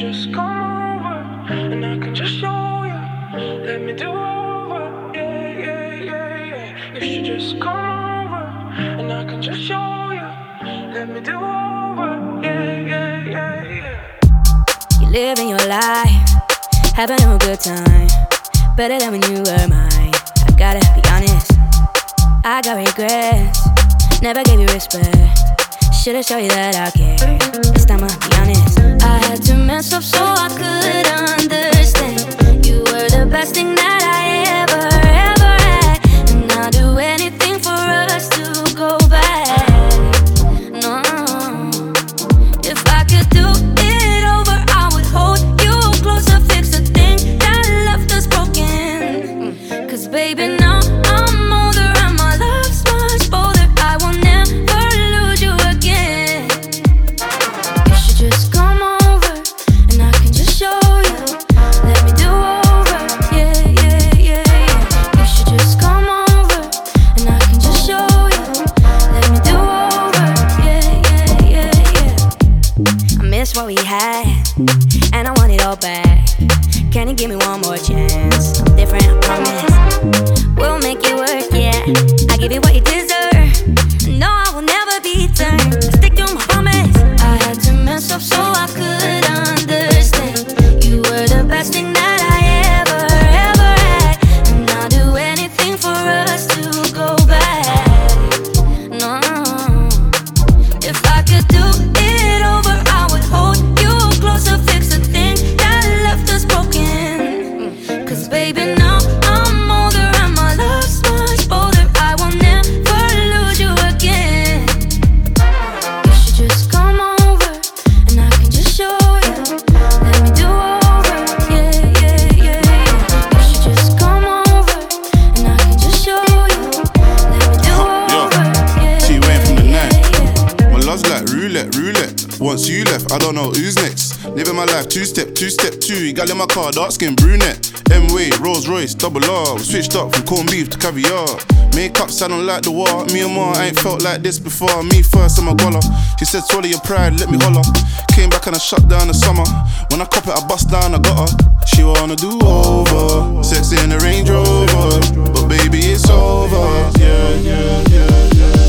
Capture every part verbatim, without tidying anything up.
just come over and I can just show you. Let me do over, yeah, yeah, yeah, yeah. You should just come over and I can just show you. Let me do over, yeah, yeah, yeah, yeah. You're living your life, having a good time, better than when you were mine. I gotta be honest, I got regrets, never gave you respect. Should've showed you that I care. This time I'll be honest, I had to mess up so I could understand. You were the best thing that I ever, ever had, and I'll do anything for us to go back. No, if I could do it over, I would hold you closer, fix the thing that left us broken. Cause baby, now I'm older and my love's much bolder. I will never lose you again. You should just come over and I can just show you. Let me do over, yeah, yeah, yeah, yeah. You should just come over and I can just show you. Let me do over, yeah, yeah, yeah, yeah. I miss what we had and I want it all back. Can you give me one more chance? I'm different, I promise. We'll make it work, yeah. I give you what you deserve. No, I will never be turned. I stick to my promise. I had to mess up so I could understand. You were the best thing that I ever, ever had, and I'll do anything for us to go back. No, if I could do it over, I would hold you closer, fix the thing that left us broken. Cause baby, now I'm older and my love's much bolder. I will never lose you again. You should just come over and I can just show you. Let me do over, yeah, yeah, yeah, yeah. You should just come over and I can just show you. Let me do over, yeah, T Wayne from the yeah, night. yeah. My love's like roulette, roulette. Once you left, I don't know who's next. Living my life two step, two step two. Gal in my car, dark skin brunette. M-Way, Rolls Royce, double R. Switched up from corned beef to caviar. Makeup sounding like the war. Me and Ma, I ain't felt like this before. Me first, I'm a goller. She said, swallow your pride, let me holler. Came back and I shut down the summer. When I cop it, I bust down, I got her. She wanna do over. Sexy in the Range Rover. But baby, it's over. Yeah, yeah, yeah, yeah.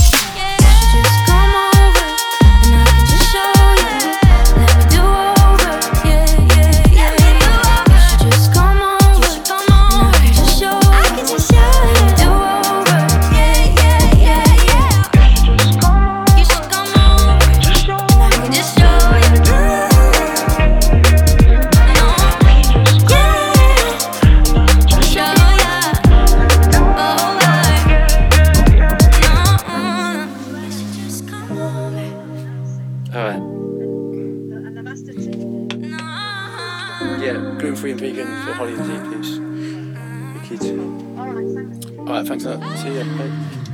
Just come over and I can just show you. Let me do over, yeah, yeah, yeah, yeah. You should just come over and I can just show you. Let me do over, yeah, yeah, yeah, yeah. You should come over and I can just show you. No, yeah, show ya over. No, you should just come over. Alright, And the master team. No. yeah, gluten free and vegan for Holly and Z, please. The kids. Alright, thanks. Alright, thanks a lot. See ya. Bye.